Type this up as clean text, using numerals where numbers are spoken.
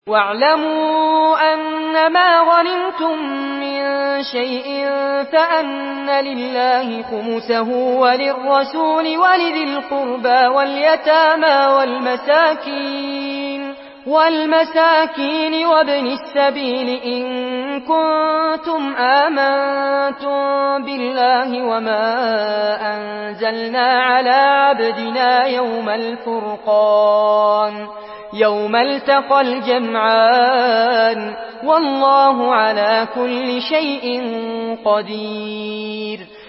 واعلموا أنما غنمتم من شيء فأن لله خمسه وللرسول ولذي القربى واليتامى والمساكين وابن السبيل إن كنتم آمنتم بالله وما أنزلنا على عبدنا يوم الفرقان يوم التقى الجمعان والله على كل شيء قدير.